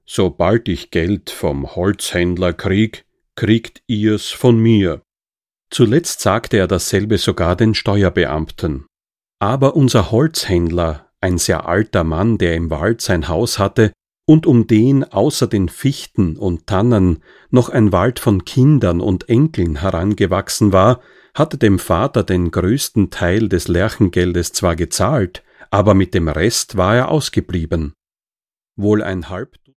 sobald ich Geld vom Holzhändler krieg, kriegt ihr's von mir. Zuletzt sagte er dasselbe sogar den Steuerbeamten. Aber unser Holzhändler, ein sehr alter Mann, der im Wald sein Haus hatte und um den außer den Fichten und Tannen noch ein Wald von Kindern und Enkeln herangewachsen war, hatte dem Vater den größten Teil des Lerchengeldes zwar gezahlt, aber mit dem Rest war er ausgeblieben. Wohl ein halb